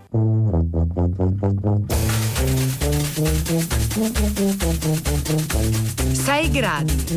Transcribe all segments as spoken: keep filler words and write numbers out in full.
sei gradi.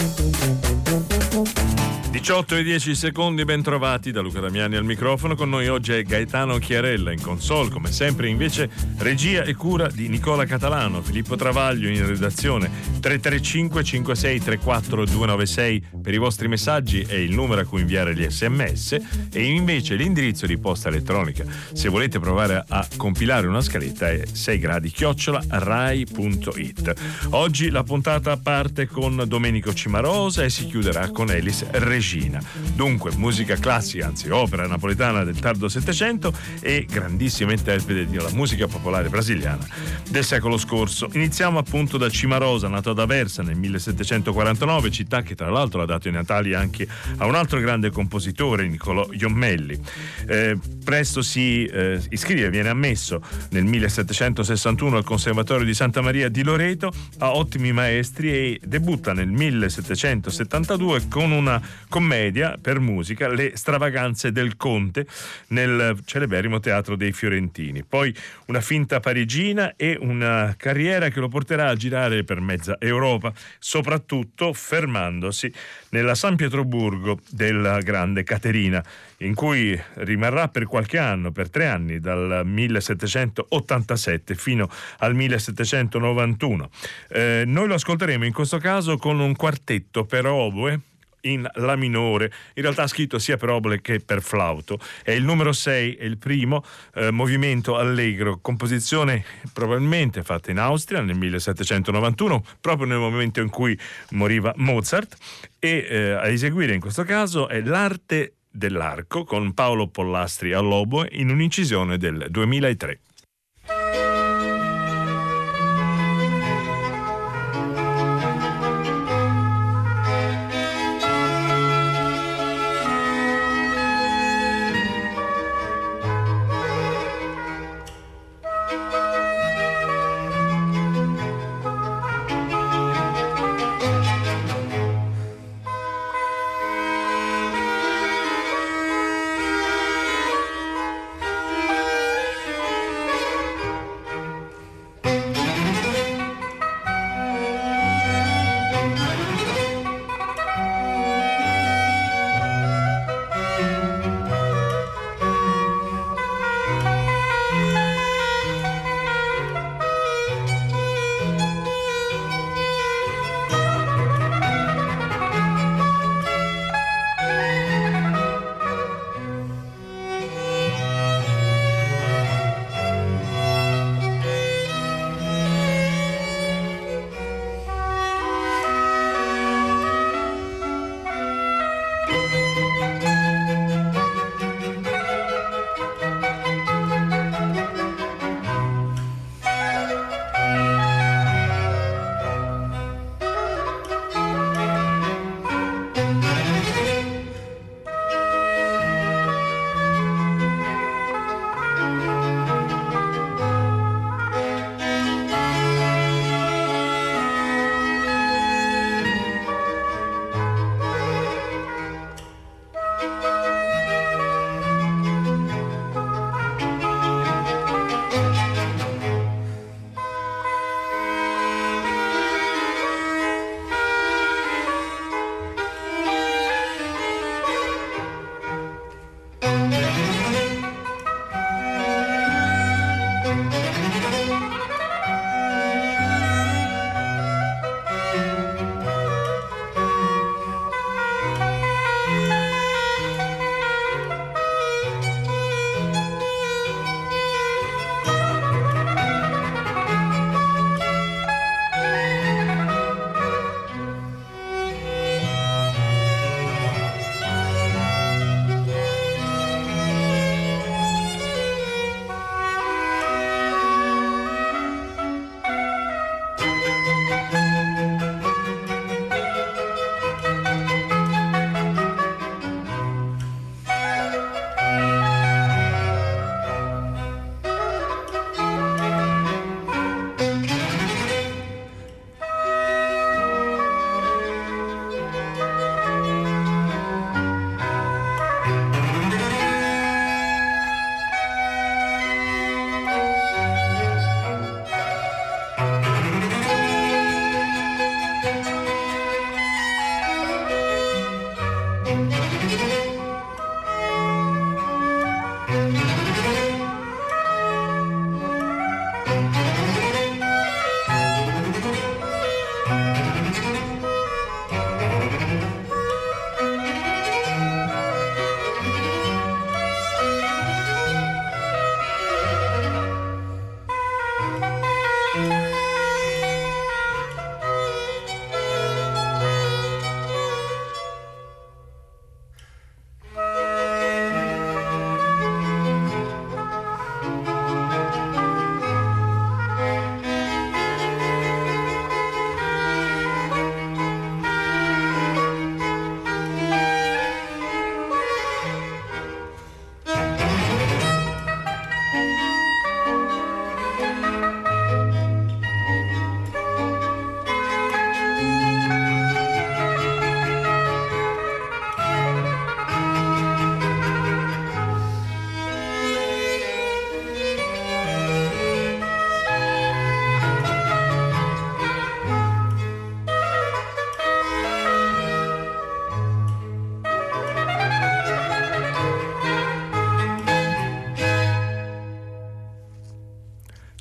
diciotto e dieci secondi, ben trovati da Luca Damiani al microfono. Con noi oggi è Gaetano Chiarella in console, come sempre invece regia e cura di Nicola Catalano, Filippo Travaglio in redazione. Tre tre cinque cinque sei tre quattro due nove sei per i vostri messaggi è il numero a cui inviare gli sms, e invece l'indirizzo di posta elettronica, se volete provare a compilare una scaletta, è sei gradi chiocciola rai punto it. Oggi la puntata parte con Domenico Cimarosa e si chiuderà con Elis Regina. Dunque musica classica, anzi opera napoletana del tardo Settecento e grandissima interprete della musica popolare brasiliana del secolo scorso. Iniziamo appunto da Cimarosa, nato ad Aversa nel millesettecentoquarantanove, città che tra l'altro ha dato i natali anche a un altro grande compositore, Niccolò Jommelli. Eh, presto si eh, iscrive, viene ammesso nel millesettecentosessantuno al Conservatorio di Santa Maria di Loreto, ha ottimi maestri e debutta nel millesettecentosettantadue con una commedia per musica, Le stravaganze del Conte, nel celeberrimo Teatro dei Fiorentini. Poi una finta parigina e una carriera che lo porterà a girare per mezza Europa, soprattutto fermandosi nella San Pietroburgo della Grande Caterina, in cui rimarrà per qualche anno, per tre anni, dal millesettecentottantasette fino al millesettecentonovantuno. Eh, noi lo ascolteremo in questo caso con un quartetto per oboe in la minore, in realtà scritto sia per oboe che per flauto. È il numero sei, è il primo eh, movimento allegro, composizione probabilmente fatta in Austria nel millesettecentonovantuno, proprio nel momento in cui moriva Mozart, e eh, a eseguire in questo caso è L'arte dell'arco con Paolo Pollastri all'oboe in un'incisione del duemilatré.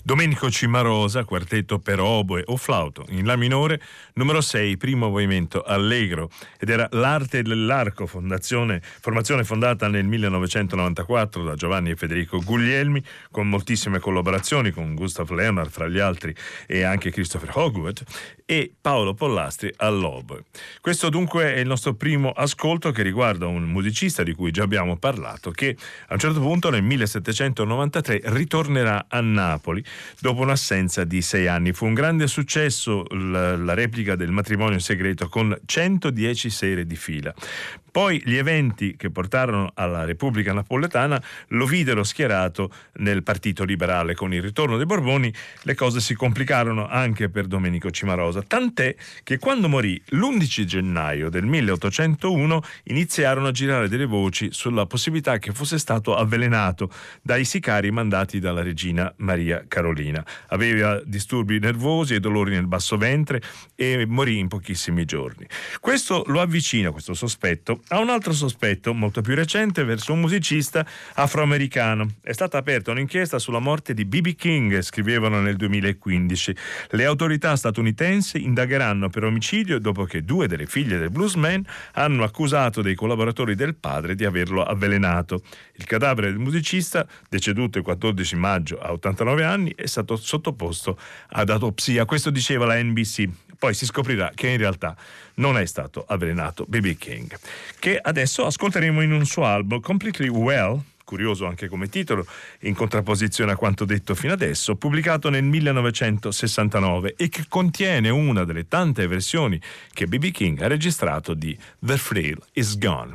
Domenico Cimarosa, quartetto per oboe o flauto in La minore, numero sei, primo movimento allegro, ed era L'arte dell'arco, fondazione, formazione fondata nel millenovecentonovantaquattro da Giovanni e Federico Guglielmi, con moltissime collaborazioni con Gustav Leonard fra gli altri e anche Christopher Hogwood, e Paolo Pollastri all'oboe. Questo dunque è il nostro primo ascolto, che riguarda un musicista di cui già abbiamo parlato, che a un certo punto nel millesettecentonovantatré ritornerà a Napoli dopo un'assenza di sei anni. Fu un grande successo la, la replica del Matrimonio segreto con centodieci sere di fila. Poi gli eventi che portarono alla Repubblica Napoletana lo videro schierato nel Partito Liberale. Con il ritorno dei Borboni le cose si complicarono anche per Domenico Cimarosa, tant'è che quando morì l'undici gennaio del milleottocentouno iniziarono a girare delle voci sulla possibilità che fosse stato avvelenato dai sicari mandati dalla regina Maria Carolina. Aveva disturbi nervosi e dolori nel basso ventre e morì in pochissimi giorni. Questo lo avvicina, questo sospetto, a un altro sospetto molto più recente verso un musicista afroamericano. È stata aperta un'inchiesta sulla morte di B B King, scrivevano nel duemilaquindici. Le autorità statunitensi indagheranno per omicidio dopo che due delle figlie del bluesman hanno accusato dei collaboratori del padre di averlo avvelenato. Il cadavere del musicista, deceduto il quattordici maggio a ottantanove anni, è stato sottoposto ad autopsia. Questo diceva la N B C. Poi si scoprirà che in realtà non è stato avvelenato B B King, che adesso ascolteremo in un suo album, Completely Well, curioso anche come titolo, in contrapposizione a quanto detto fino adesso, pubblicato nel millenovecentosessantanove e che contiene una delle tante versioni che B B King ha registrato di The Thrill Is Gone.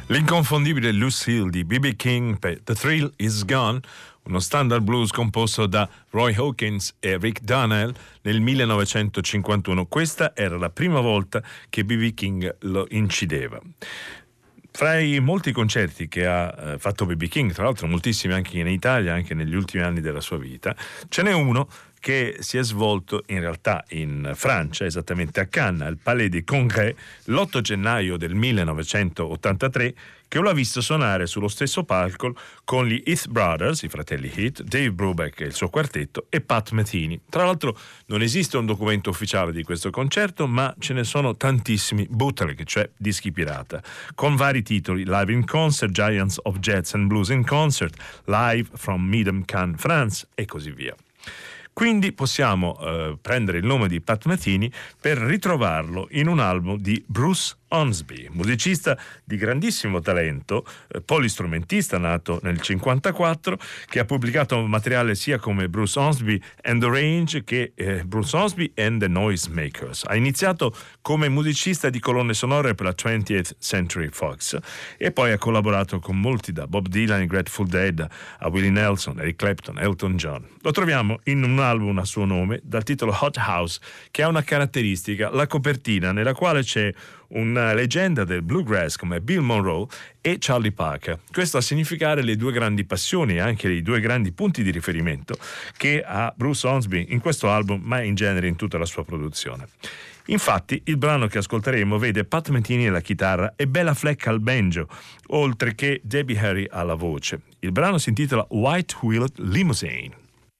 L'inconfondibile Lucille di B B King per The Thrill Is Gone, uno standard blues composto da Roy Hawkins e Rick Donnell nel millenovecentocinquantuno. Questa era la prima volta che B B King lo incideva. Fra i molti concerti che ha eh, fatto B B King, tra l'altro moltissimi anche in Italia, anche negli ultimi anni della sua vita, ce n'è uno che si è svolto in realtà in Francia, esattamente a Cannes, al Palais des Congrès, l'otto gennaio del millenovecentottantatré, che lo ha visto suonare sullo stesso palco con gli Heath Brothers, i fratelli Heath, Dave Brubeck e il suo quartetto, e Pat Metheny. Tra l'altro non esiste un documento ufficiale di questo concerto, ma ce ne sono tantissimi bootleg, cioè dischi pirata, con vari titoli: Live in Concert, Giants of Jazz and Blues in Concert, Live from Midham, Cannes, France, e così via. Quindi possiamo eh, prendere il nome di Pat Metheny per ritrovarlo in un album di Bruce Hornsby, musicista di grandissimo talento, eh, polistrumentista nato nel cinquantaquattro, che ha pubblicato materiale sia come Bruce Hornsby and the Range che eh, Bruce Hornsby and the Noisemakers. Ha iniziato come musicista di colonne sonore per la twentieth Century Fox e poi ha collaborato con molti, da Bob Dylan, Grateful Dead, a Willie Nelson, Eric Clapton, Elton John. Lo troviamo in un album a suo nome dal titolo Hot House, che ha una caratteristica: la copertina, nella quale c'è una leggenda del bluegrass come Bill Monroe e Charlie Parker. Questo a significare le due grandi passioni e anche i due grandi punti di riferimento che ha Bruce Hornsby in questo album, ma in genere in tutta la sua produzione. Infatti il brano che ascolteremo vede Pat Metheny alla chitarra e Bella Fleck al banjo, oltre che Debbie Harry alla voce. Il brano si intitola White Wheeled Limousine.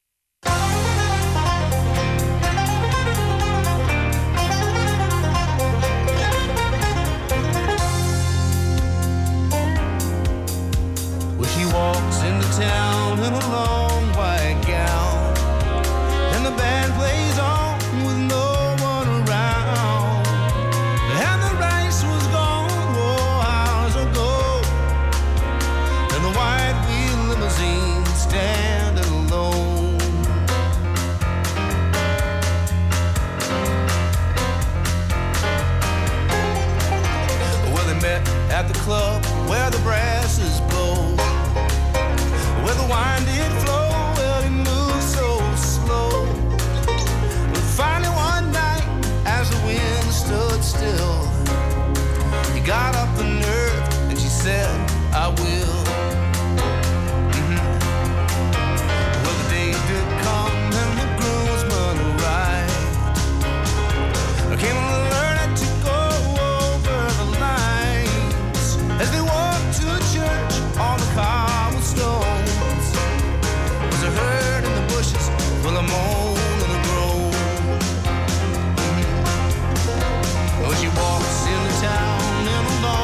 She walks into town in a long white gown, and the band plays on with no one around. And the rice was gone, oh, hours ago, and the white wheel limousine standing alone. Well, they met at the club where the brasses blow, where the wine did flow. Well, he moved so slow. But finally one night, as the wind stood still, he got up the nerve and she said, I will. Mm-hmm. Well, the day did come and the groomsmen arrived. Came on the learner to go over the lines as they walked to church on the cobblestones. Was a herd in the bushes full of moan and a groan. Mm-hmm. Well, she walks into town in a long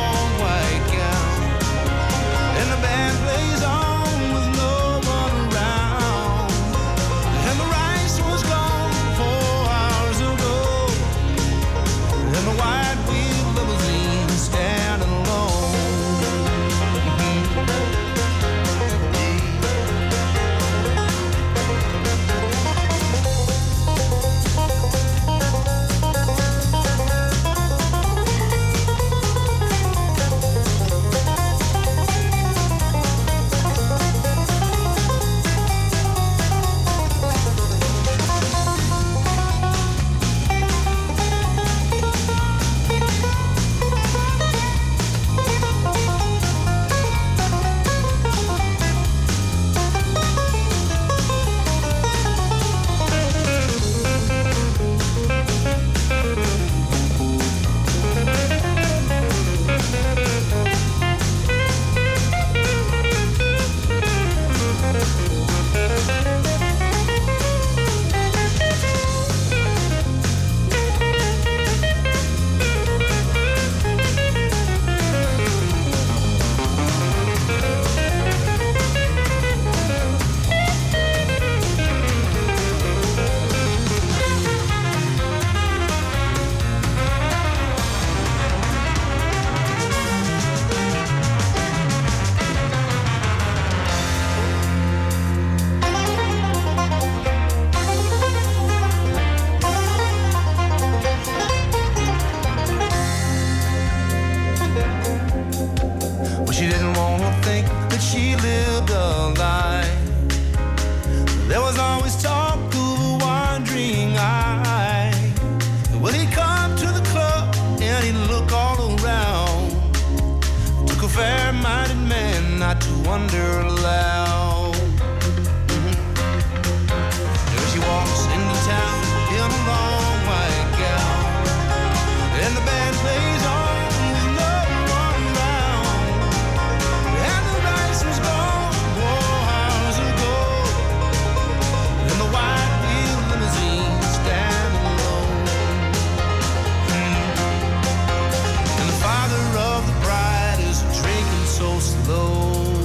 she didn't want to think that she lived a lie. There was always talk of a wandering eye. When he'd come to the club and he'd look all around, took a fair-minded man not to wonder aloud. Mm-hmm. There she walks into town in a long white gown, and the band plays on with no one round, and the rice was gone four hours ago, and the white wheel limousine standing alone. Mm-hmm. And the father of the bride is drinking so slow.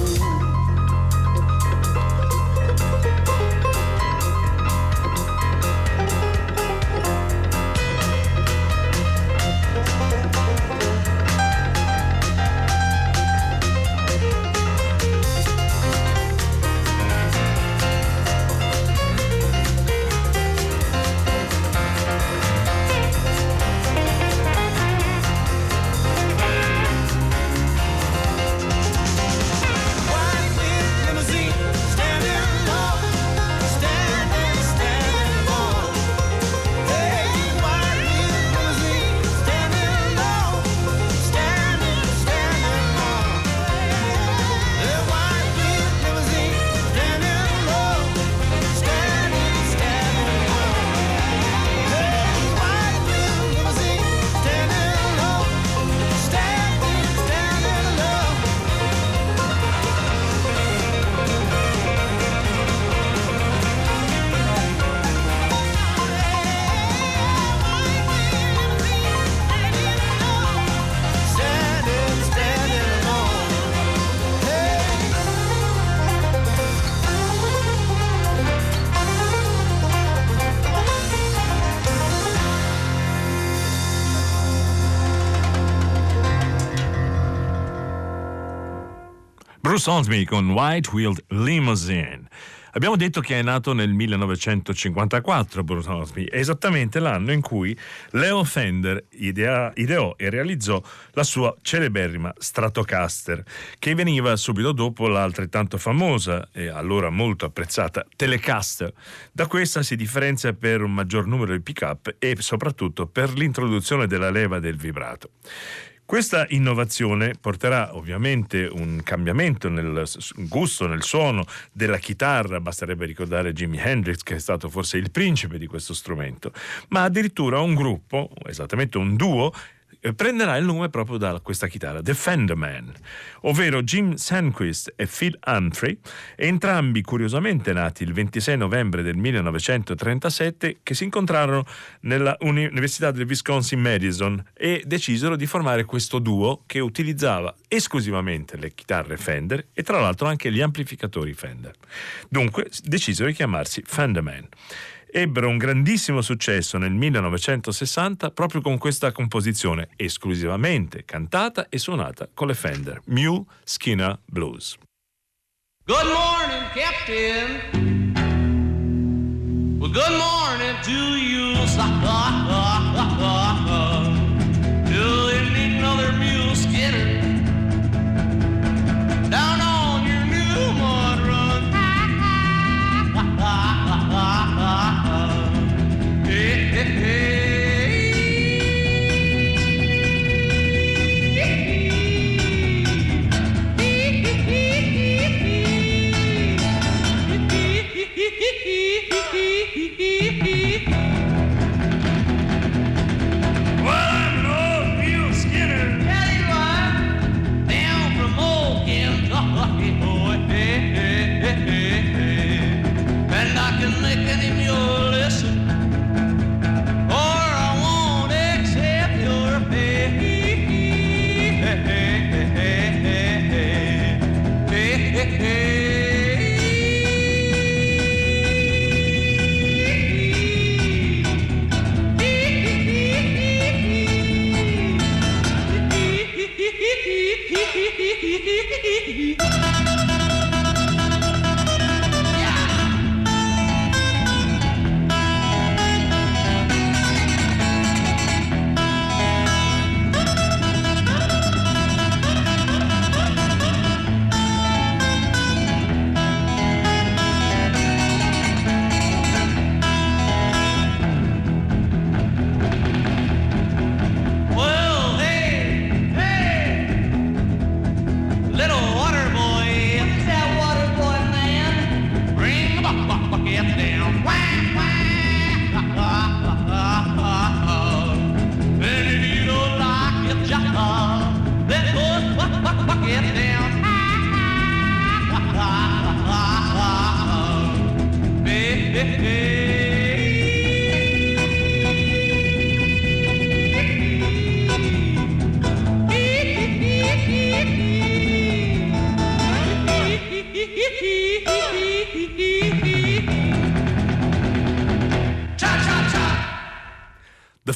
Bruce Hornsby con White Wheeled Limousine. Abbiamo detto che è nato nel millenovecentocinquantaquattro Bruce Hornsby, esattamente l'anno in cui Leo Fender idea, ideò e realizzò la sua celeberrima Stratocaster, che veniva subito dopo l'altrettanto famosa e allora molto apprezzata Telecaster. Da questa si differenzia per un maggior numero di pick-up e soprattutto per l'introduzione della leva del vibrato. Questa innovazione porterà ovviamente un cambiamento nel gusto, nel suono della chitarra, basterebbe ricordare Jimi Hendrix, che è stato forse il principe di questo strumento, ma addirittura un gruppo, esattamente un duo, prenderà il nome proprio da questa chitarra, The Fenderman, ovvero Jim Sandquist e Phil Humphrey, entrambi curiosamente nati il ventisei novembre del millenovecentotrentasette, che si incontrarono nella Università del Wisconsin-Madison e decisero di formare questo duo che utilizzava esclusivamente le chitarre Fender e tra l'altro anche gli amplificatori Fender. Dunque decisero di chiamarsi Fenderman. Ebbero un grandissimo successo nel millenovecentosessanta proprio con questa composizione esclusivamente cantata e suonata con le Fender, Mule Skinner Blues. Good morning, Captain. Well, good morning to you. Do you need another mule skinner down on your new mud run? Hey, hey, hey.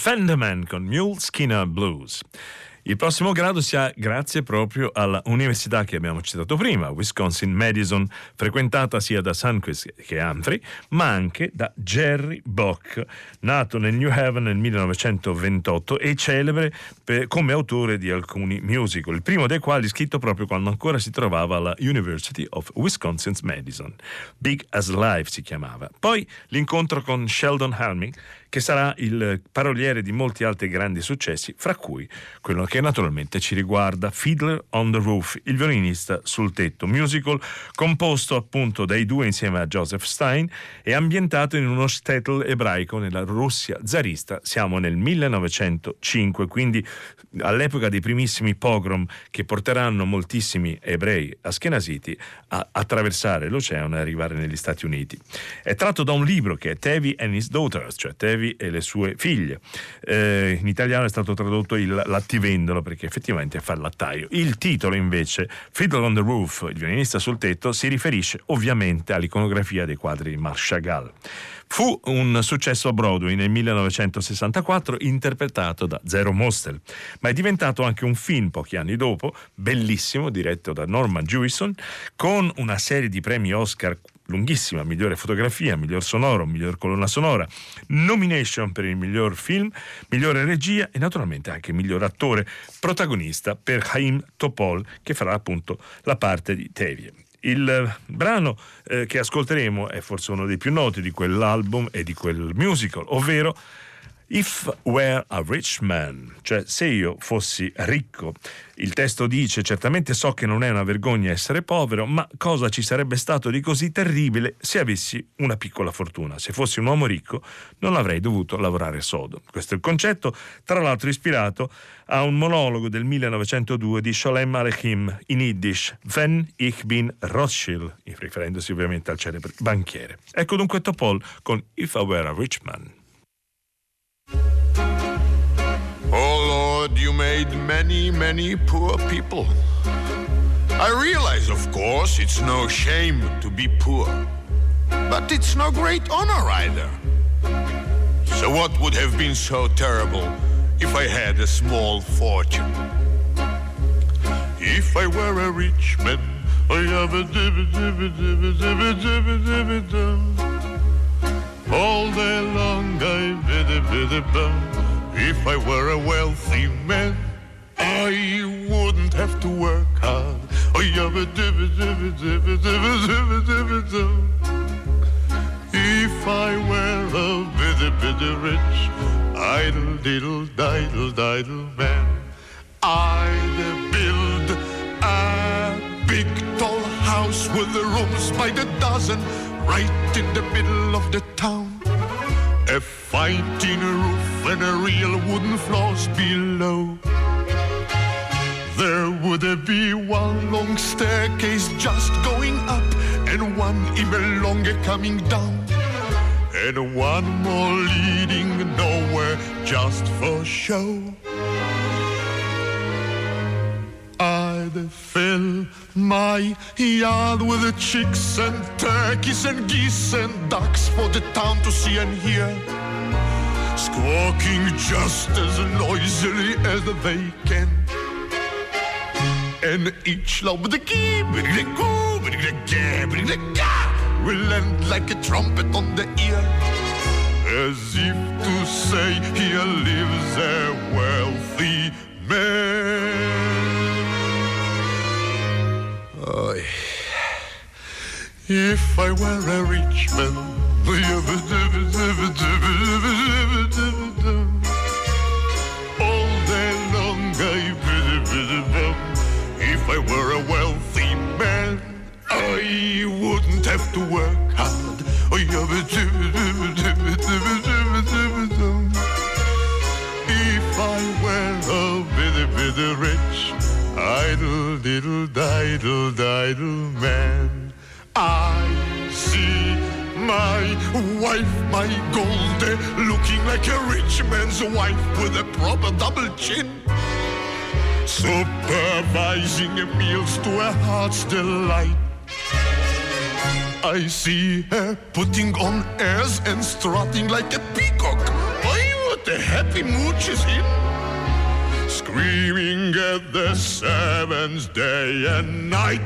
Fenderman con Mule Skinner Blues. Il prossimo grado si ha grazie proprio alla università che abbiamo citato prima, Wisconsin-Madison, frequentata sia da Sundquist che Humphrey, ma anche da Jerry Bock, nato nel New Haven nel millenovecentoventotto e celebre per, come autore di alcuni musical, il primo dei quali scritto proprio quando ancora si trovava alla University of Wisconsin-Madison. Big as Life si chiamava. Poi l'incontro con Sheldon Halming, che sarà il paroliere di molti altri grandi successi, fra cui quello che naturalmente ci riguarda, Fiddler on the Roof, il violinista sul tetto, musical composto appunto dai due insieme a Joseph Stein e ambientato in uno shtetl ebraico nella Russia zarista. Siamo nel millenovecentocinque, quindi all'epoca dei primissimi pogrom che porteranno moltissimi ebrei askenaziti a attraversare l'oceano e arrivare negli Stati Uniti. È tratto da un libro che è Tevi and His Daughters, cioè Tevi e le sue figlie. Eh, in italiano è stato tradotto il lattivendolo, perché effettivamente fa il lattaio. Il titolo invece, Fiddler on the Roof, il violinista sul tetto, si riferisce ovviamente all'iconografia dei quadri di Marc Chagall. Fu un successo a Broadway nel millenovecentosessantaquattro, interpretato da Zero Mostel, ma è diventato anche un film pochi anni dopo, bellissimo, diretto da Norman Jewison, con una serie di premi Oscar lunghissima: migliore fotografia, miglior sonoro, miglior colonna sonora, nomination per il miglior film, migliore regia e naturalmente anche miglior attore protagonista per Chaim Topol, che farà appunto la parte di Tevye. Il brano eh, che ascolteremo è forse uno dei più noti di quell'album e di quel musical, ovvero If Were a Rich Man, cioè se io fossi ricco. Il testo dice: certamente so che non è una vergogna essere povero, ma cosa ci sarebbe stato di così terribile se avessi una piccola fortuna? Se fossi un uomo ricco non avrei dovuto lavorare sodo. Questo è il concetto, tra l'altro ispirato a un monologo del millenovecentodue di Sholem Aleichem in Yiddish, Wenn ich bin Rothschild, riferendosi ovviamente al celebre banchiere. Ecco dunque Topol con If I Were a Rich Man. Oh Lord, you made many, many poor people. I realize, of course, it's no shame to be poor, but it's no great honor either. So what would have been so terrible if I had a small fortune? If I were a rich man, I have a dibba dibba dibba dibba dibba dibba dum. All day long I bidda bidda bum. If I were a wealthy man, I wouldn't have to work hard. I have a dibba dibba dibba dibba dibba dibba dum. If I were a bidda bidda rich, idle diddle diddle diddle man, I'd build a big tall house with the rooms by the dozen, right in the middle of the town. A fine tin roof and a real wooden floors below. There would be one long staircase just going up, and one even longer coming down, and one more leading nowhere just for show. I'd fill my yard with the chicks and turkeys and geese and ducks for the town to see and hear, squawking just as noisily as they can. And each lob the key, will end like a trumpet on the ear, as if to say here lives a wealthy man. Oh, if I were a rich man, all day long I bum. If I were a wealthy man, I wouldn't have to work hard. If I were a bitty bitty rich, idle diddle diddle diddle man, I see my wife, my Goldie, looking like a rich man's wife with a proper double chin, supervising meals to her heart's delight. I see her putting on airs and strutting like a peacock. I would the happy mooch is in. Screaming at the seventh day and night.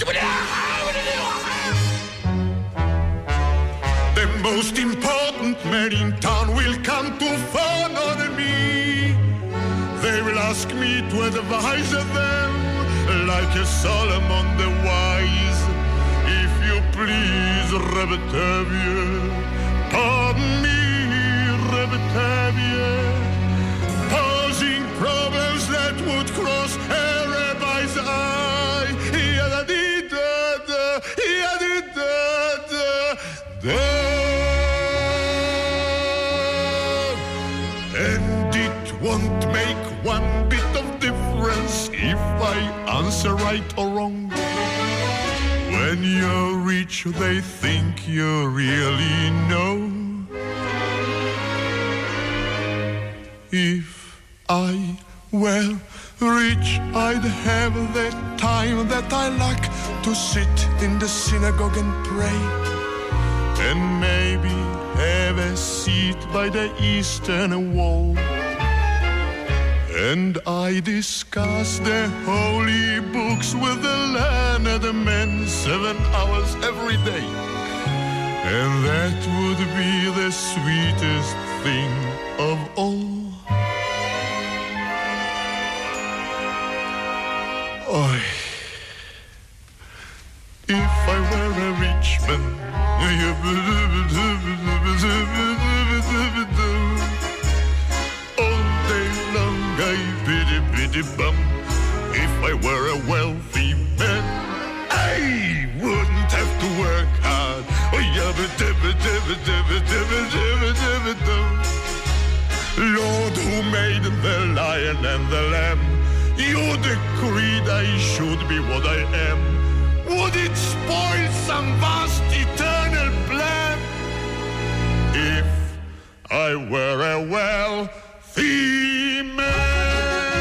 The most important man in town will come to fawn on me. They will ask me to advise them like a Solomon the wise. If you please, Rebetavia, pardon me, Rebetavia, posing problems that would cross a rabbi's eye. Yada-dee-da-da, yada-dee-da-da-da. And it won't make one bit of difference if I answer right or wrong. When you're rich, they think you really know. If I were rich, I'd have the time that I lack to sit in the synagogue and pray, and maybe have a seat by the eastern wall. And I discuss the holy books with the learned men seven hours every day. And that would be the sweetest thing of all. Oh, if I were a rich man, all day long I biddy biddy bum. If I were a wealthy man, I wouldn't have to work hard. Oh yabba dabba dabba dabba dabba dabba dabba dabba. Lord, who made the lion and the lamb, you decreed I should be what I am. Would it spoil some vast eternal plan if I were a wealthy man?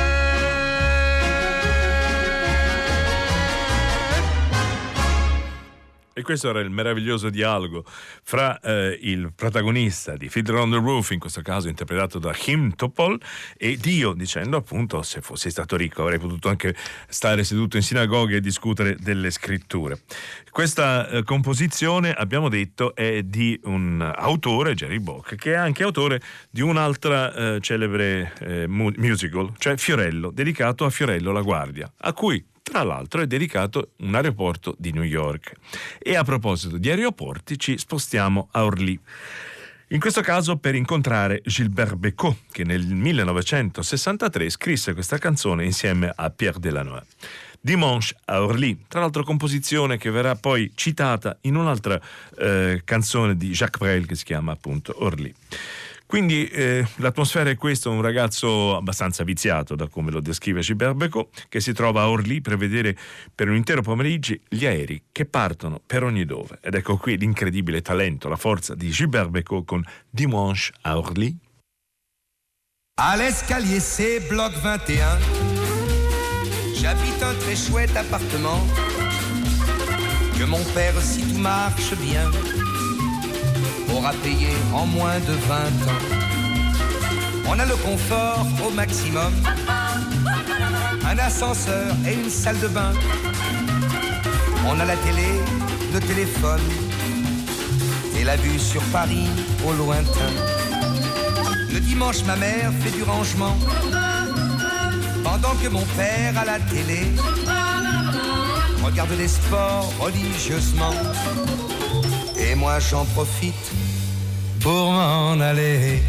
E questo era il meraviglioso dialogo fra eh, il protagonista di Fiddler on the Roof, in questo caso interpretato da Kim Topol, e Dio, dicendo appunto: se fossi stato ricco avrei potuto anche stare seduto in sinagoga e discutere delle scritture. Questa eh, composizione, abbiamo detto, è di un autore, Jerry Bock, che è anche autore di un'altra eh, celebre eh, mu- musical, cioè Fiorello, dedicato a Fiorello La Guardia, a cui tra l'altro è dedicato un aeroporto di New York. E a proposito di aeroporti, ci spostiamo a Orly. In questo caso per incontrare Gilbert Bécaud, che nel millenovecentosessantatré scrisse questa canzone insieme a Pierre Delanoë. Dimanche a Orly, tra l'altro composizione che verrà poi citata in un'altra eh, canzone di Jacques Brel che si chiama appunto Orly. Quindi eh, l'atmosfera è questa: un ragazzo abbastanza viziato, da come lo descrive Gilbert Bécaud, che si trova a Orly per vedere per un intero pomeriggio gli aerei che partono per ogni dove. Ed ecco qui l'incredibile talento, la forza di Gilbert Bécaud con Dimanche à Orly. À l'escalier C, bloc vingt et un, j'habite un très chouette appartement que mon père, si tout marche bien, aura payé en moins de vingt ans. On a le confort au maximum, un ascenseur et une salle de bain. On a la télé, le téléphone et la vue sur Paris au lointain. Le dimanche, ma mère fait du rangement pendant que mon père à la télé regarde les sports religieusement. Et moi j'en profite pour m'en aller.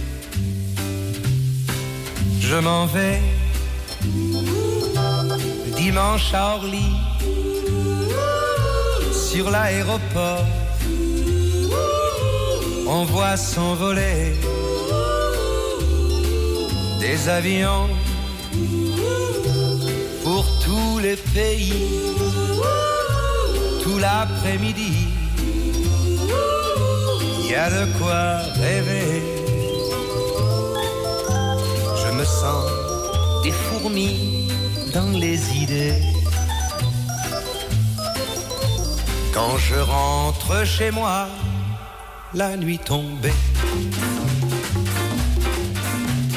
Je m'en vais dimanche à Orly, sur l'aéroport. On voit s'envoler des avions pour tous les pays, tout l'après-midi. Il y a de quoi rêver. Je me sens des fourmis dans les idées. Quand je rentre chez moi, la nuit tombée.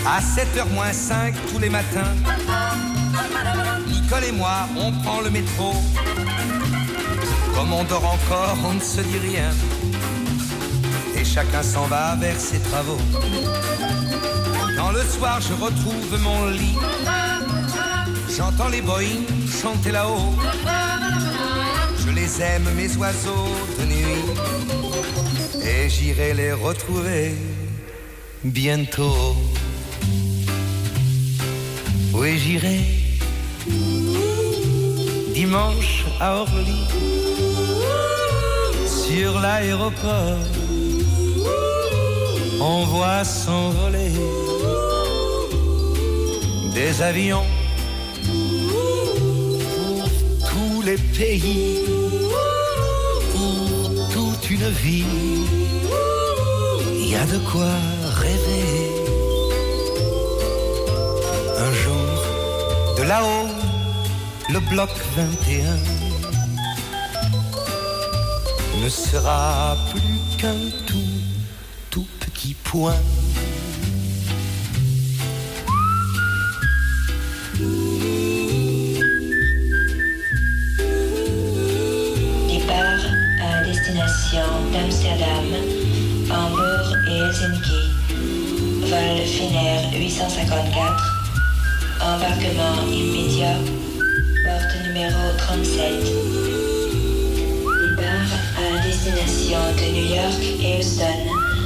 À sept heures moins cinq tous les matins, Nicole et moi, on prend le métro. Comme on dort encore, on ne se dit rien. Et chacun s'en va vers ses travaux. Quand le soir je retrouve mon lit, j'entends les boeings chanter là-haut. Je les aime, mes oiseaux de nuit, et j'irai les retrouver bientôt. Oui, j'irai dimanche à Orly, sur l'aéroport. On voit s'envoler des avions pour tous les pays, pour toute une vie. Il y a de quoi rêver. Un jour, de là-haut, le bloc vingt et un ne sera plus qu'un tout, tout petit point. Départ à destination d'Amsterdam, Hambourg et Helsinki. Vol Finnair huit cent cinquante-quatre. Embarquement immédiat. Porte numéro trente-sept. Départ à destination de New York et Houston.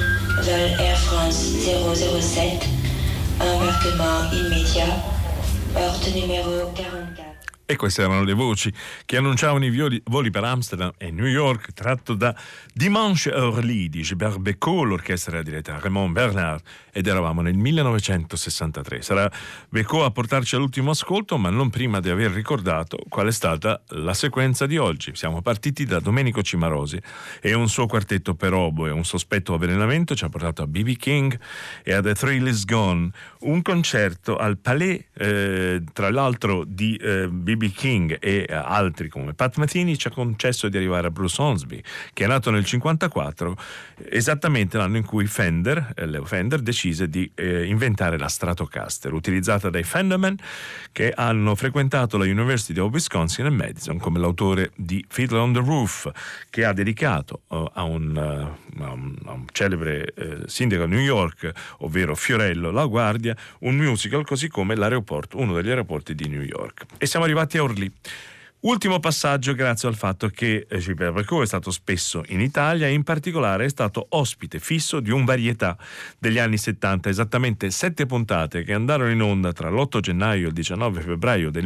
Vol Air France zéro zéro sept. Embarquement immédiat. Porte numéro quarantaquattro. E queste erano le voci che annunciavano i violi, voli per Amsterdam e New York, tratto da Dimanche à Orly di Gilbert Bécaud. L'orchestra era diretta da Raymond Bernard ed eravamo nel millenovecentosessantatré. Sarà Bécaud a portarci all'ultimo ascolto, ma non prima di aver ricordato qual è stata la sequenza di oggi. Siamo partiti da Domenico Cimarosi e un suo quartetto per oboe, un sospetto avvelenamento ci ha portato a B B King e a The Thrill Is Gone, un concerto al Palais, eh, tra l'altro di eh, B B King e altri come Pat Metheny ci ha concesso di arrivare a Bruce Hornsby, che è nato nel cinquantaquattro, esattamente l'anno in cui Fender, eh, Leo Fender, decise di eh, inventare la Stratocaster, utilizzata dai Fenderman che hanno frequentato la University of Wisconsin e Madison, come l'autore di Fiddler on the Roof, che ha dedicato uh, a, un, uh, a, un, a un celebre uh, sindaco a New York, ovvero Fiorello LaGuardia, un musical, così come l'aeroporto, uno degli aeroporti di New York. E siamo arrivati a Orly. Ultimo passaggio grazie al fatto che Gilbert Bécaud è stato spesso in Italia e in particolare è stato ospite fisso di un varietà degli anni settanta, esattamente sette puntate che andarono in onda tra l'otto gennaio e il diciannove febbraio del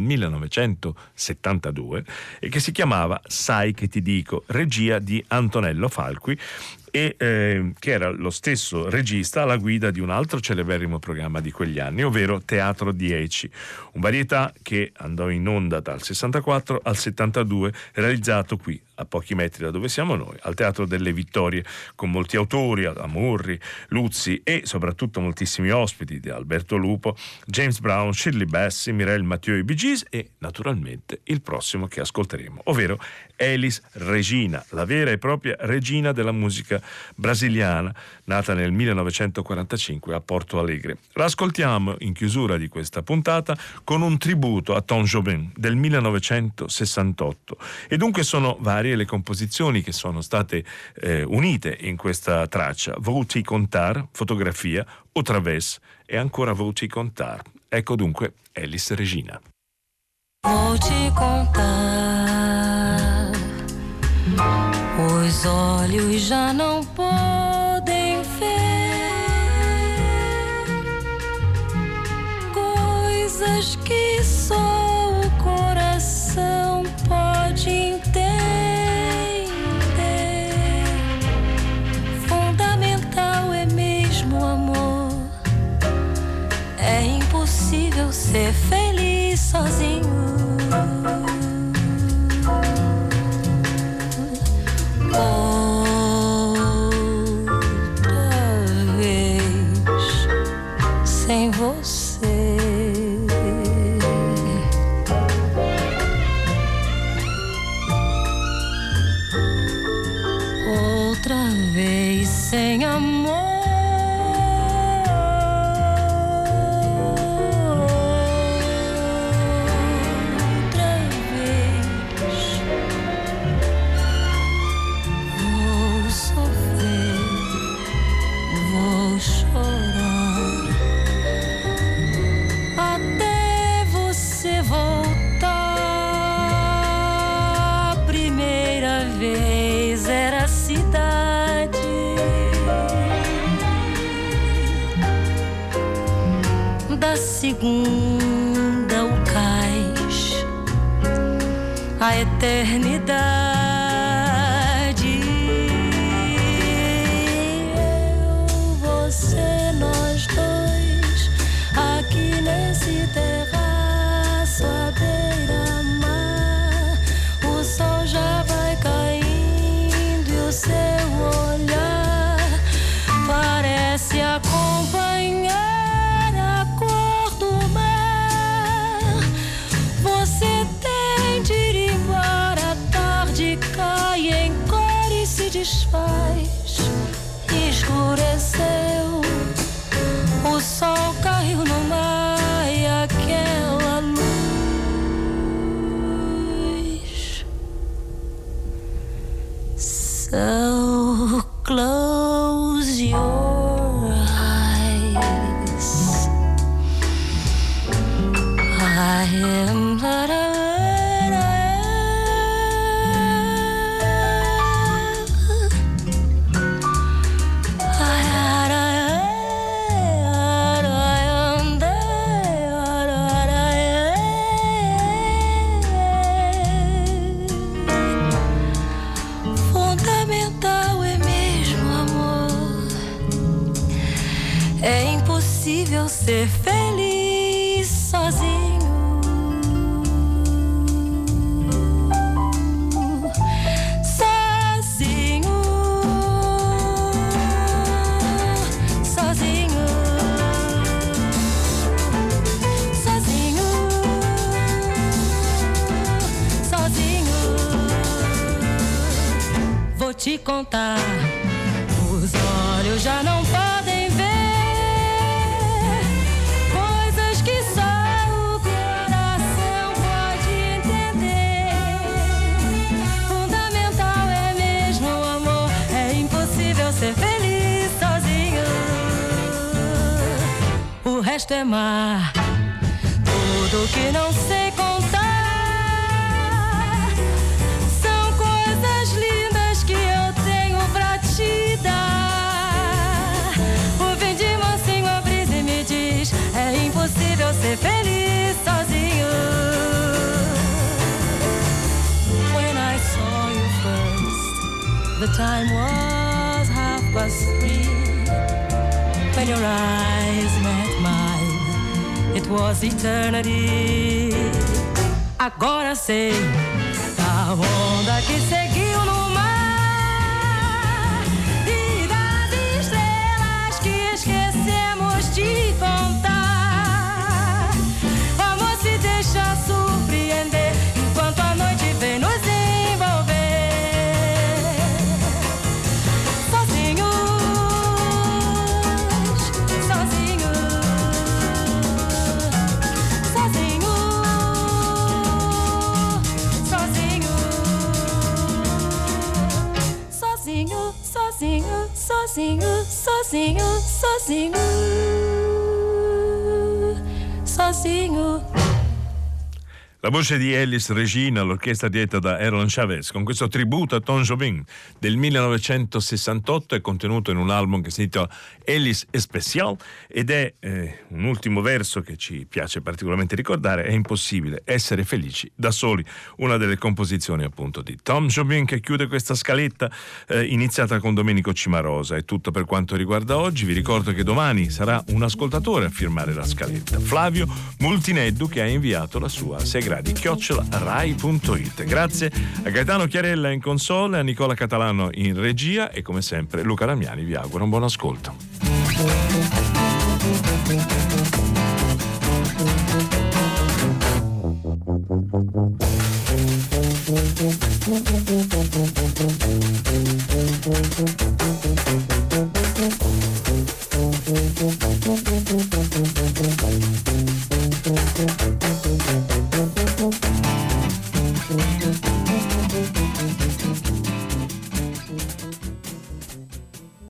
millenovecentosettantadue e che si chiamava Sai che ti dico, regia di Antonello Falqui, e eh, che era lo stesso regista alla guida di un altro celeberrimo programma di quegli anni, ovvero Teatro dieci, un varietà che andò in onda dal sessantaquattro al settantadue, realizzato qui a pochi metri da dove siamo noi, al Teatro delle Vittorie, con molti autori, Amurri, Luzzi e soprattutto moltissimi ospiti di Alberto Lupo, James Brown, Shirley Bassey, Mireille Mathieu e Bee Gees e naturalmente il prossimo che ascolteremo, ovvero Elis Regina, la vera e propria regina della musica brasiliana, nata nel millenovecentoquarantacinque a Porto Alegre. La ascoltiamo in chiusura di questa puntata con un tributo a Tom Jobim del millenovecentosessantotto e dunque sono varie le composizioni che sono state eh, unite in questa traccia: Vou te contar, fotografia, outra vez e ancora Vou te contar. Ecco dunque Elis Regina. Vou te contar, os olhos já não podem ver coisas que só o coração pode entender. Fundamental é mesmo o amor, é impossível ser feliz sozinho. Oh, vez era a cidade. Da segunda o cais, a eternidade. Eu, você, nós dois, aqui nesse terraço à beira-mar. O sol já vai caindo e o seu olhar parece acompanhar a cor do mar. Você tem de ir embora, a tarde cai em cor e se desfaz. Escureceu, o sol caiu no mar e aquela luz. So close your eyes. I am but a fundamental é mesmo amor. É impossível ser feliz sozinho. Sozinho, sozinho, sozinho, sozinho. Vou te contar, os olhos já não podem ver coisas que só o coração pode entender. Fundamental é mesmo o amor, é impossível ser feliz sozinho. O resto é mar, tudo que não sei contar são coisas lindas que eu tenho pra te dar. O vem de mansinho a brisa e me diz, é impossível ser feliz sozinho. When I saw you first, the time was half past three. When your eyes met mine, it was eternity. Agora sei da onda que seguiu no mar e das estrelas que esquecemos de contar. Vamos se deixar surpreender enquanto a noite vem nos envolver. Sozinhos, sozinhos, sozinho, sozinho, sozinho, sozinho, sozinho, sozinho, sozinho. La voce di Elis Regina, l'orchestra diretta da Erland Chavez, con questo tributo a Tom Jobim del millenovecentosessantotto, è contenuto in un album che si intitola Elis Especial ed è eh, un ultimo verso che ci piace particolarmente ricordare: è impossibile essere felici da soli, una delle composizioni appunto di Tom Jobim, che chiude questa scaletta eh, iniziata con Domenico Cimarosa. È tutto per quanto riguarda oggi. Vi ricordo che domani sarà un ascoltatore a firmare la scaletta, Flavio Multineddu, che ha inviato la sua segreta di chiocciola rai punto it. Grazie a Gaetano Chiarella in console, a Nicola Catalano in regia e come sempre Luca Damiani vi augura un buon ascolto. Thank you.